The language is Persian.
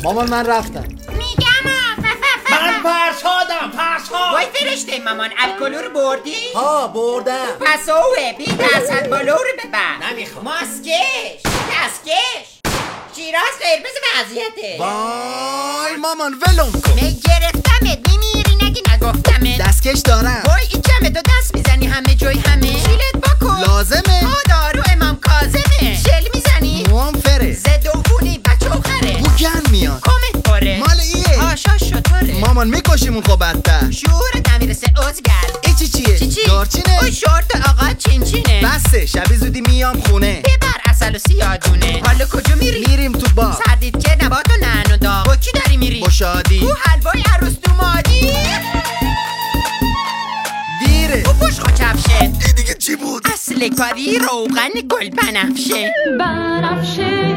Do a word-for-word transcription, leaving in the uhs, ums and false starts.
مامان من رفتم. میگم من فرشادم فرشاد. وای فرشته مامان الکلو رو بردی؟ ها بردم. پس اوه بی درصد بالو رو ببر. نمیخوام. ماسکش دستکش شیراز قرمز وضعیته. وای مامان ولم کن. می گرفتمت میمیری نگی نگفتمت. دستکش دارم. وای این جمع تو دست میزنی همه جای همه. شیلت بکن لازمه. ما دارو امام کاظمه. شل میزنی موام فره. زد و خونی بچه و خره. بو گن میاد. کمت پاره مال ایه. آشا شطوره. مامان میکشیمون خب بدتر. شعور نمیرسه ازگل. ای چی چیه؟ چی چی؟ دارچینه. اوی شورت آقا چین چینه. بسه شبی زودی میام خونه. ببر اصل و سیادونه. حالا کجا میری؟ میریم تو باغ. سردید که نبات و نعن و داغ. با کی داری میری؟ با شادی. او حلوای عروس دومادی. دیره. او پشت کفشه. این دیگه چی بود؟ اصل کاری روغن گل بنفشه. بنفشه